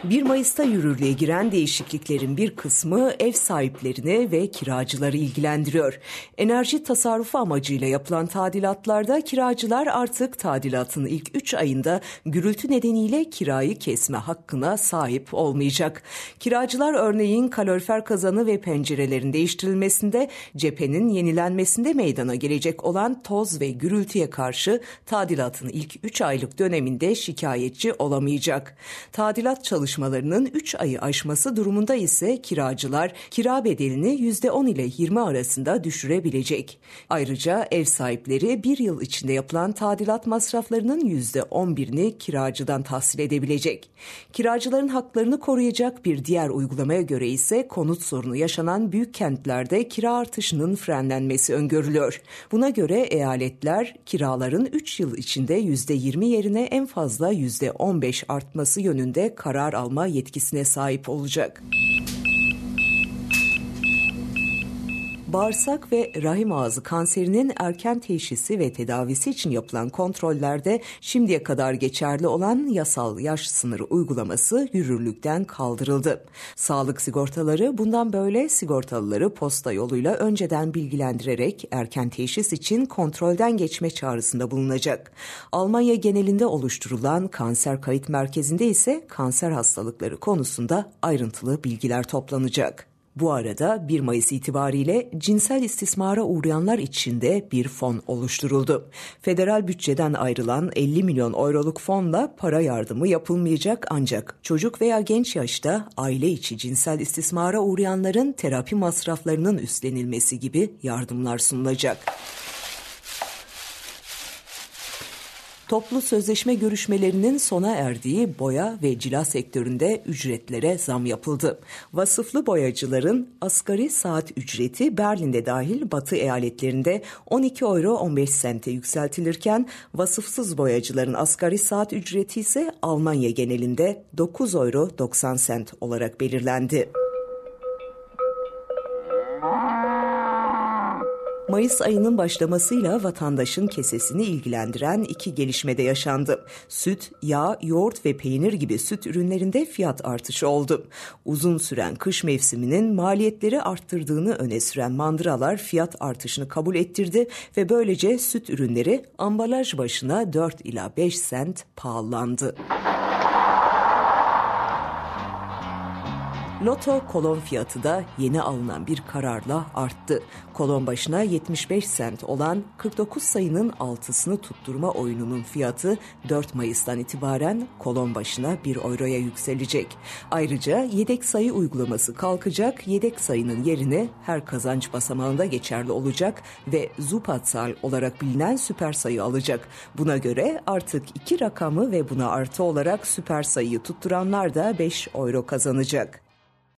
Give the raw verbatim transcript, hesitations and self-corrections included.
bir Mayıs'ta yürürlüğe giren değişikliklerin bir kısmı ev sahiplerini ve kiracıları ilgilendiriyor. Enerji tasarrufu amacıyla yapılan tadilatlarda kiracılar artık tadilatın ilk üç ayında gürültü nedeniyle kirayı kesme hakkına sahip olmayacak. Kiracılar örneğin kalorifer kazanı ve pencerelerin değiştirilmesinde, cephenin yenilenmesinde meydana gelecek olan toz ve gürültüye karşı tadilatın ilk üç aylık döneminde şikayetçi olamayacak. Tadilat çalışmalarının üç ayı aşması durumunda ise kiracılar kira bedelini yüzde on ile yirmi arasında düşürebilecek. Ayrıca ev sahipleri bir yıl içinde yapılan tadilat masraflarının yüzde on birini kiracıdan tahsil edebilecek. Kiracıların haklarını koruyacak bir diğer uygulamaya göre ise konut sorunu yaşanan büyük kentlerde kira artışının frenlenmesi öngörülüyor. Buna göre eyaletler kiraların üç yıl içinde yüzde yirmi yerine en fazla yüzde on beş artması yönünde karar alma yetkisine sahip olacak. Bağırsak ve rahim ağzı kanserinin erken teşhisi ve tedavisi için yapılan kontrollerde şimdiye kadar geçerli olan yasal yaş sınırı uygulaması yürürlükten kaldırıldı. Sağlık sigortaları bundan böyle sigortalıları posta yoluyla önceden bilgilendirerek erken teşhis için kontrolden geçme çağrısında bulunacak. Almanya genelinde oluşturulan kanser kayıt merkezinde ise kanser hastalıkları konusunda ayrıntılı bilgiler toplanacak. Bu arada bir Mayıs itibariyle cinsel istismara uğrayanlar için de bir fon oluşturuldu. Federal bütçeden ayrılan elli milyon euroluk fonla para yardımı yapılmayacak ancak çocuk veya genç yaşta aile içi cinsel istismara uğrayanların terapi masraflarının üstlenilmesi gibi yardımlar sunulacak. Toplu sözleşme görüşmelerinin sona erdiği boya ve cila sektöründe ücretlere zam yapıldı. Vasıflı boyacıların asgari saat ücreti Berlin'de dahil Batı eyaletlerinde on iki euro on beş sente yükseltilirken vasıfsız boyacıların asgari saat ücreti ise Almanya genelinde dokuz euro doksan sent olarak belirlendi. Mayıs ayının başlamasıyla vatandaşın kesesini ilgilendiren iki gelişme de yaşandı. Süt, yağ, yoğurt ve peynir gibi süt ürünlerinde fiyat artışı oldu. Uzun süren kış mevsiminin maliyetleri arttırdığını öne süren mandıralar fiyat artışını kabul ettirdi ve böylece süt ürünleri ambalaj başına dört ila beş sent pahalandı. Loto kolon fiyatı da yeni alınan bir kararla arttı. Kolon başına yetmiş beş sent olan kırk dokuz sayının altısını tutturma oyununun fiyatı dört Mayıs'tan itibaren kolon başına bir euroya yükselecek. Ayrıca yedek sayı uygulaması kalkacak, yedek sayının yerine her kazanç basamağında geçerli olacak ve Zupatsal olarak bilinen süper sayı alacak. Buna göre artık iki rakamı ve buna artı olarak süper sayıyı tutturanlar da beş euro kazanacak.